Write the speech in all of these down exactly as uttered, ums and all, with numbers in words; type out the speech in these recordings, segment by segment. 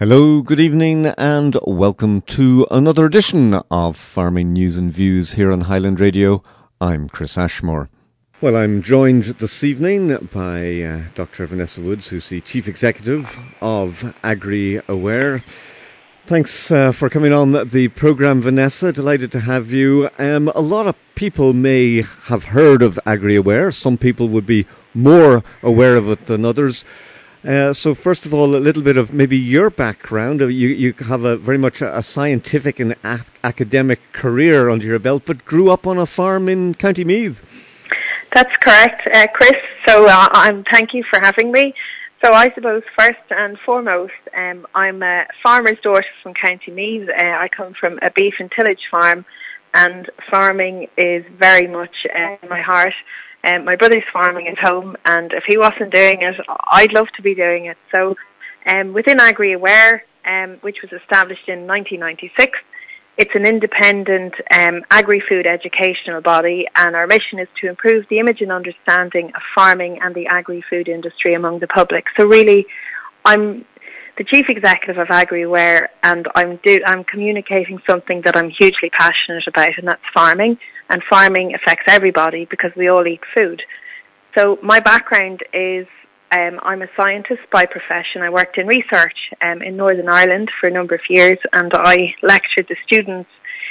Hello, good evening, and welcome to another edition of Farming News and Views here on Highland Radio. I'm Chris Ashmore. Well, I'm joined this evening by uh, Doctor Vanessa Woods, who's the Chief Executive of AgriAware. Thanks uh, for coming on the programme, Vanessa. Delighted to have you. Um, a lot of people may have heard of AgriAware. Some people would be more aware of it than others. Uh, so first of all, a little bit of maybe your background. You, you have a very much a, a scientific and a- academic career under your belt, but grew up on a farm in County Meath. That's correct, uh, Chris. So uh, I'm, thank you for having me. So I suppose first and foremost, um, I'm a farmer's daughter from County Meath. Uh, I come from a beef and tillage farm, and farming is very much uh, in my heart. Um, my brother's farming at home, and if he wasn't doing it, I'd love to be doing it. So um, within AgriAware, um, which was established in nineteen ninety-six, it's an independent um, agri-food educational body, and our mission is to improve the image and understanding of farming and the agri-food industry among the public. So really, I'm the Chief Executive of AgriAware, and I'm, do, I'm communicating something that I'm hugely passionate about, and that's farming. And farming affects everybody because we all eat food. So my background is um, I'm a scientist by profession. I worked in research um, in Northern Ireland for a number of years, and I lectured the students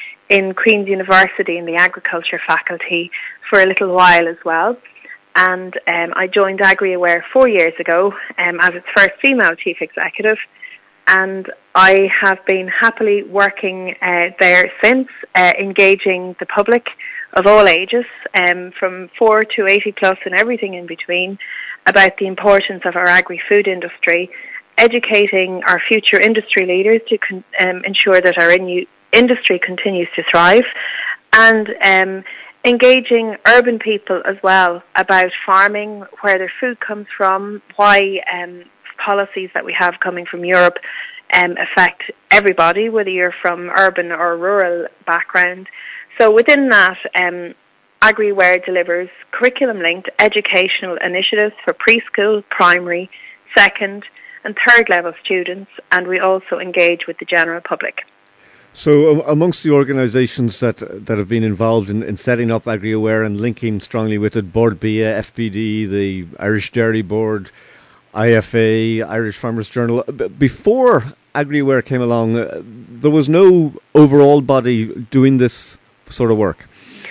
in Queen's University in the agriculture faculty for a little while as well. And um, I joined AgriAware four years ago um, as its first female chief executive. And I have been happily working uh, there since, uh, engaging the public of all ages, um, from four to eighty plus and everything in between, about the importance of our agri-food industry, educating our future industry leaders to con- um, ensure that our in- industry continues to thrive, and um, engaging urban people as well about farming, where their food comes from, why um, policies that we have coming from Europe um, affect everybody, whether you're from urban or rural background. So within that, um, AgriAware delivers curriculum-linked educational initiatives for preschool, primary, second and third level students, and we also engage with the general public. So uh, amongst the organisations that that have been involved in, in setting up AgriAware and linking strongly with it, Bord Bia, F B D, the Irish Dairy Board, I F A, Irish Farmers Journal. Before AgriAware came along, uh, there was no overall body doing this sort of work.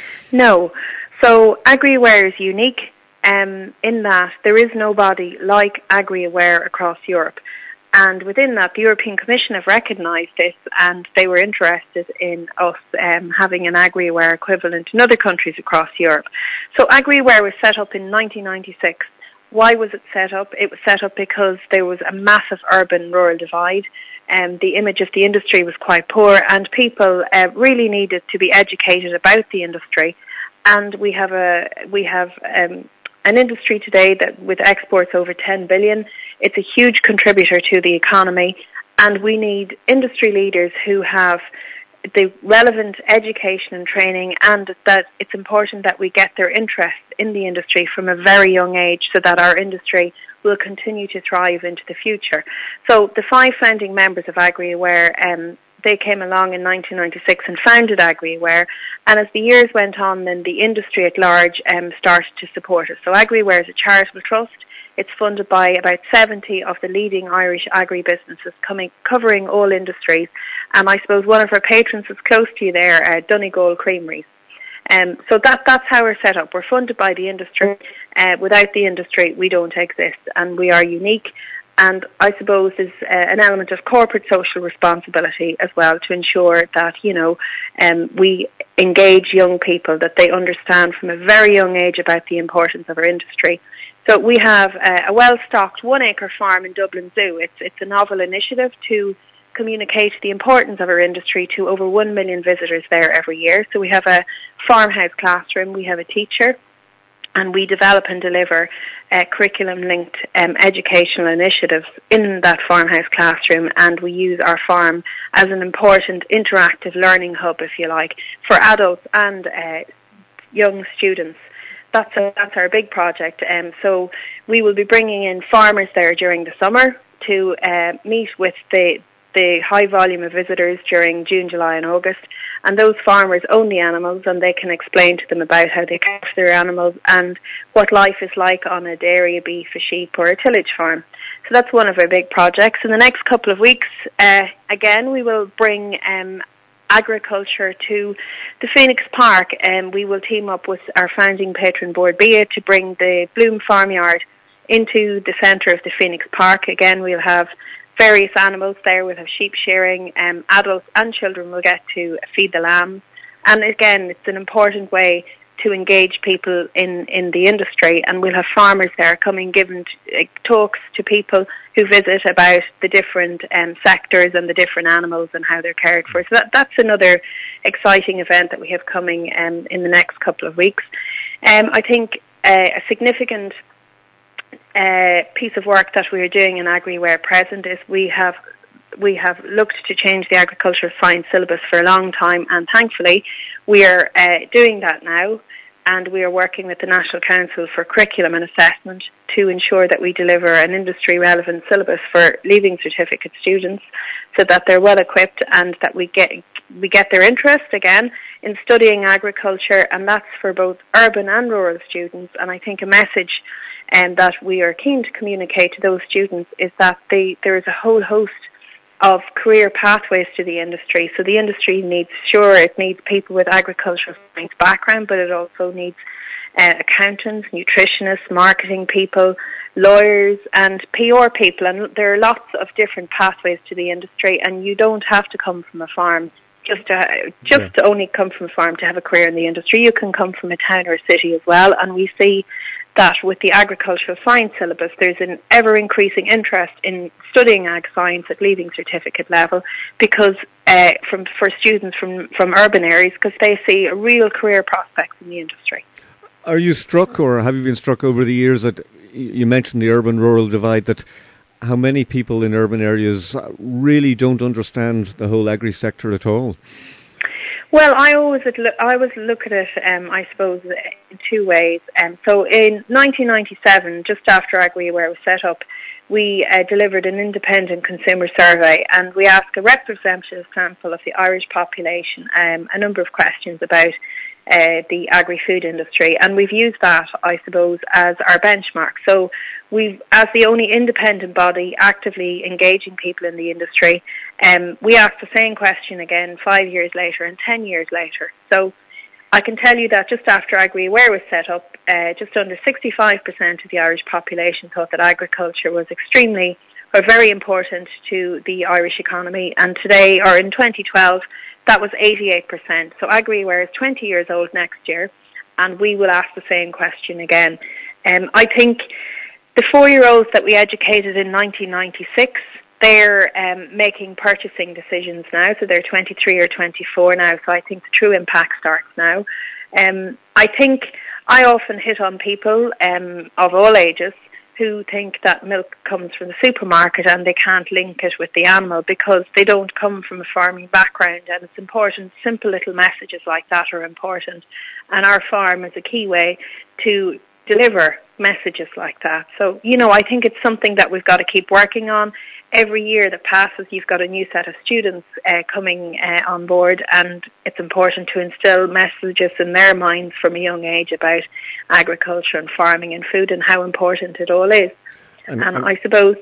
No. So AgriAware is unique um, in that there is no body like AgriAware across Europe. And within that, the European Commission have recognised this, and they were interested in us um, having an AgriAware equivalent in other countries across Europe. So AgriAware was set up in nineteen ninety-six. Why was it set up? It was set up because there was a massive urban-rural divide, and the image of the industry was quite poor, and people uh, really needed to be educated about the industry. And we have a we have um, an industry today that with exports over ten billion. It's a huge contributor to the economy, and we need industry leaders who have the relevant education and training, and that it's important that we get their interest in the industry from a very young age so that our industry will continue to thrive into the future. So the five founding members of AgriAware, um, they came along in nineteen ninety-six and founded AgriAware, and as the years went on, then the industry at large um, started to support us. So AgriAware is a charitable trust. It's funded by about seventy of the leading Irish agri-businesses coming, covering all industries. And I suppose one of our patrons is close to you there, uh, Donegal Creameries. Um, so that that's how we're set up. We're funded by the industry. Uh, without the industry, we don't exist, and we are unique. And I suppose there's uh, an element of corporate social responsibility as well to ensure that, you know, um, we engage young people, that they understand from a very young age about the importance of our industry. So we have uh, a well-stocked one-acre farm in Dublin Zoo. It's it's a novel initiative to communicate the importance of our industry to over one million visitors there every year. So we have a farmhouse classroom, we have a teacher, and we develop and deliver uh, curriculum-linked um, educational initiatives in that farmhouse classroom, and we use our farm as an important interactive learning hub, if you like, for adults and uh, young students. That's a, that's our big project. Um, so we will be bringing in farmers there during the summer to uh, meet with the the high volume of visitors during June, July and August, and those farmers own the animals and they can explain to them about how they care for their animals and what life is like on a dairy, a beef, a sheep or a tillage farm. So that's one of our big projects. In the next couple of weeks, uh, again, we will bring um, agriculture to the Phoenix Park, and um, we will team up with our founding patron Bord Bia to bring the Bloom Farmyard into the centre of the Phoenix Park. Again, we'll have various animals there. We'll have sheep shearing. Um, adults and children will get to feed the lambs. And again, it's an important way to engage people in, in the industry. And we'll have farmers there coming, giving uh, talks to people who visit about the different um, sectors and the different animals and how they're cared for. So that, that's another exciting event that we have coming um, in the next couple of weeks. Um, I think uh, a significant uh, piece of work that we are doing in AgriWare at present is we have we have looked to change the agricultural science syllabus for a long time, and thankfully we are uh, doing that now, and we are working with the National Council for Curriculum and Assessment to ensure that we deliver an industry-relevant syllabus for Leaving Certificate students so that they're well equipped and that we get we get their interest again in studying agriculture, and that's for both urban and rural students. And I think a message um, that we are keen to communicate to those students is that they, there is a whole host of career pathways to the industry. So the industry needs, sure, it needs people with agricultural science background, but it also needs uh, accountants, nutritionists, marketing people, lawyers and P R people. And there are lots of different pathways to the industry, and you don't have to come from a farm just to, just yeah. to only come from a farm to have a career in the industry. You can come from a town or a city as well, and we see that with the agricultural science syllabus, there's an ever-increasing interest in studying ag science at Leaving Certificate level because uh, from for students from, from urban areas, because they see a real career prospects in the industry. Are you struck, or have you been struck over the years, that you mentioned the urban-rural divide, that how many people in urban areas really don't understand the whole agri-sector at all? Well, I always look, I always look at it, um, I suppose, in two ways. Um, so in nineteen ninety-seven, just after AgriWare was set up, we uh, delivered an independent consumer survey, and we asked a representative sample of the Irish population um, a number of questions about uh, the agri-food industry, and we've used that, I suppose, as our benchmark. So we've, as the only independent body actively engaging people in the industry, um, we asked the same question again five years later and ten years later. So I can tell you that just after AgriWare was set up, uh, just under sixty-five percent of the Irish population thought that agriculture was extremely or very important to the Irish economy, and today, or in twenty twelve, that was eighty-eight percent. So AgriWare is twenty years old next year, and we will ask the same question again. Um, I think the four-year-olds that we educated in nineteen ninety-six, they're um, making purchasing decisions now, so they're twenty-three or twenty-four now, so I think the true impact starts now. Um, I think I often hit on people um, of all ages who think that milk comes from the supermarket and they can't link it with the animal because they don't come from a farming background, and it's important. Simple little messages like that are important, and our farm is a key way to deliver messages like that. So, you know, I think it's something that we've got to keep working on. Every year that passes, you've got a new set of students uh, coming uh, on board, and it's important to instill messages in their minds from a young age about agriculture and farming and food and how important it all is. And, and I suppose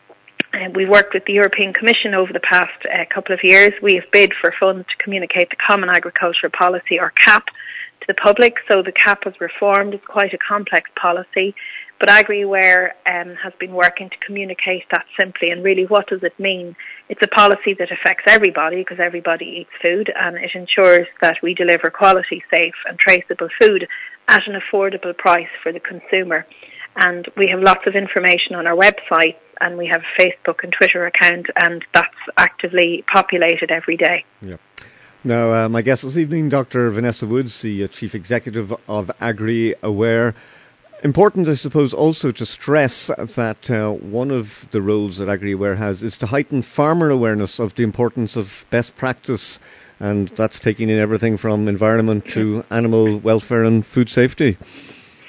uh, we've worked with the European Commission over the past uh, couple of years. We have bid for funds to communicate the Common Agricultural Policy, or C A P, to the public. So the C A P was reformed. It's quite a complex policy. But AgriWare um, has been working to communicate that simply, and really what does it mean? It's a policy that affects everybody because everybody eats food, and it ensures that we deliver quality, safe and traceable food at an affordable price for the consumer. And we have lots of information on our website, and we have a Facebook and Twitter account, and that's actively populated every day. Yeah. Now, uh, my guest this evening, Doctor Vanessa Woods, the uh, Chief Executive of AgriWare. Important, I suppose, also to stress that uh, one of the roles that AgriWare has is to heighten farmer awareness of the importance of best practice, and that's taking in everything from environment to animal welfare and food safety.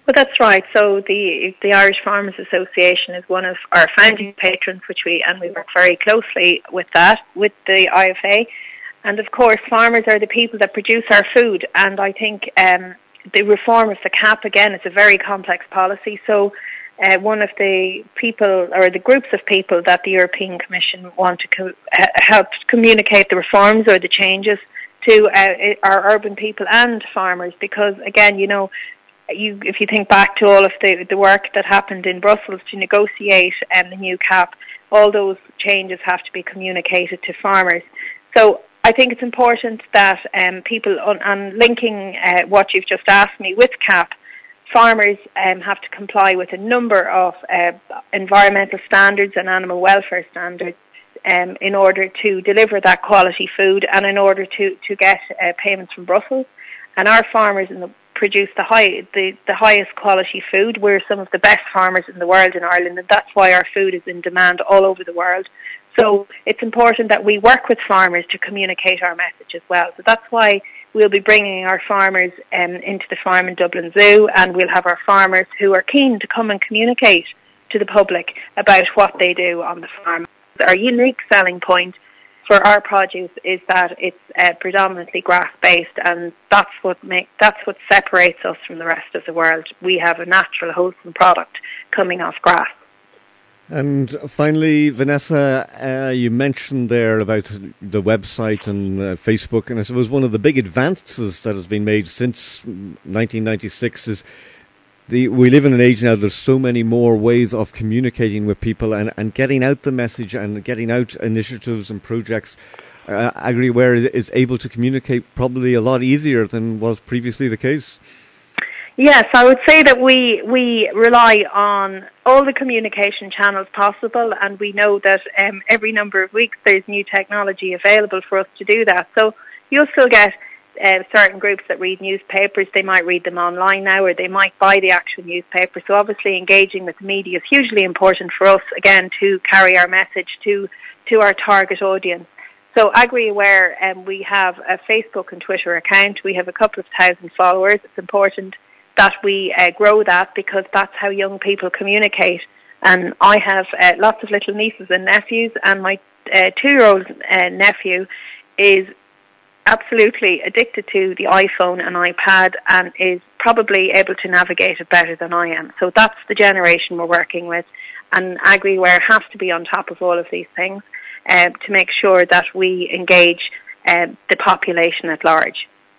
Well, that's right. So the the Irish Farmers Association is one of our founding patrons, which we and we work very closely with that, with the I F A. And of course, farmers are the people that produce our food. And I think um, the reform of the C A P, again, is a very complex policy. So uh, one of the people, or the groups of people that the European Commission want to co- uh, help communicate the reforms or the changes to uh, our urban people and farmers, because, again, you know, You, if you think back to all of the, the work that happened in Brussels to negotiate um, the new C A P, all those changes have to be communicated to farmers. So I think it's important that um, people, on, on linking uh, what you've just asked me with C A P, farmers um, have to comply with a number of uh, environmental standards and animal welfare standards um, in order to deliver that quality food and in order to, to get uh, payments from Brussels. And our farmers in the produce the high, the, the highest quality food. We're some of the best farmers in the world in Ireland, and that's why our food is in demand all over the world. So it's important that we work with farmers to communicate our message as well. So that's why we'll be bringing our farmers um, into the farm in Dublin Zoo, and we'll have our farmers who are keen to come and communicate to the public about what they do on the farm. Our unique selling point for our produce is that it's uh, predominantly grass-based, and that's what make, that's what separates us from the rest of the world. We have a natural, wholesome product coming off grass. And finally, Vanessa, uh, you mentioned there about the website and uh, Facebook, and I suppose one of the big advances that has been made since nineteen ninety-six is The, we live in an age now, there's so many more ways of communicating with people and, and getting out the message and getting out initiatives and projects. Uh, AgriAware is, is able to communicate probably a lot easier than was previously the case. Yes, I would say that we, we rely on all the communication channels possible, and we know that um, every number of weeks there's new technology available for us to do that. So you'll still get Uh, certain groups that read newspapers. They might read them online now, or they might buy the actual newspaper. So obviously engaging with the media is hugely important for us, again, to carry our message to, to our target audience. So AgriAware, um, we have a Facebook and Twitter account. We have a couple of thousand followers. It's important that we uh, grow that, because that's how young people communicate. And I have uh, lots of little nieces and nephews, and my uh, two-year-old uh, nephew is absolutely addicted to the iPhone and iPad and is probably able to navigate it better than I am. So that's the generation we're working with, and AgriAware has to be on top of all of these things uh, to make sure that we engage uh, the population at large.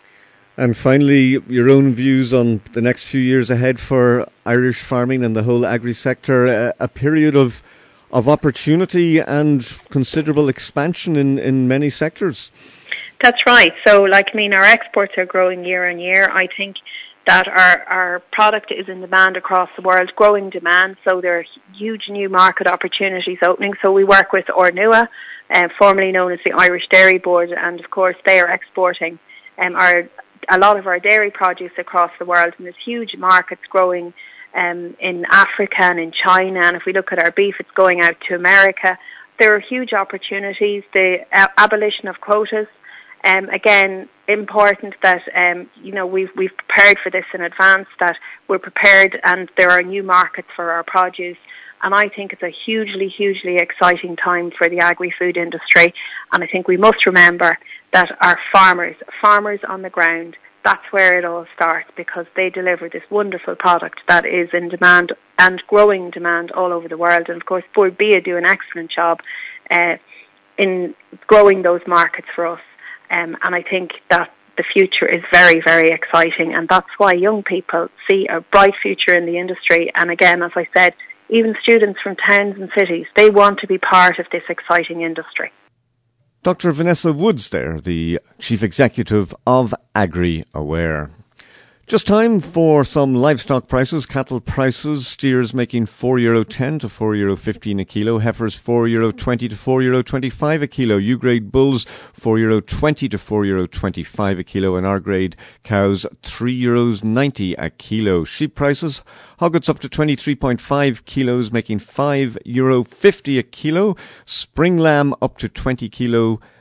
And finally, your own views on the next few years ahead for Irish farming and the whole agri-sector, a, a period of of opportunity and considerable expansion in, in many sectors. That's right. So, like, I mean, our exports are growing year on year. I think that our, our product is in demand across the world, growing demand. So there are huge new market opportunities opening. So we work with Ornua, uh, formerly known as the Irish Dairy Board, and of course they are exporting um, our a lot of our dairy produce across the world. And there's huge markets growing um, in Africa and in China. And if we look at our beef, it's going out to America. There are huge opportunities. The uh, abolition of quotas. Um, again, important that um, you know we've we've prepared for this in advance. That we're prepared, and there are new markets for our produce. And I think it's a hugely, hugely exciting time for the agri-food industry. And I think we must remember that our farmers, farmers on the ground, that's where it all starts, because they deliver this wonderful product that is in demand and growing demand all over the world. And of course, Bord Bia do an excellent job uh, in growing those markets for us. Um, and I think that the future is very, very exciting, and that's why young people see a bright future in the industry. And again, as I said, even students from towns and cities, they want to be part of this exciting industry. Doctor Vanessa Woods there, the Chief Executive of AgriAware. Just time for some livestock prices. Cattle prices, steers making four euro ten to four euro fifteen a kilo, heifers four euro twenty to four euro twenty-five a kilo, U-grade bulls four euro twenty to four euro twenty-five a kilo, and R-grade cows three euros ninety a kilo. Sheep prices, hoggets up to twenty-three point five kilos making five euro fifty a kilo, spring lamb up to twenty kilo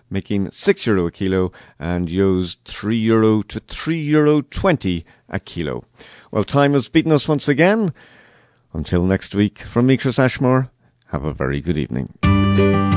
making six euro a kilo, and Yo's three euro to three euro twenty a kilo. Well, time has beaten us once again. Until next week, from me, Chris Ashmore, have a very good evening.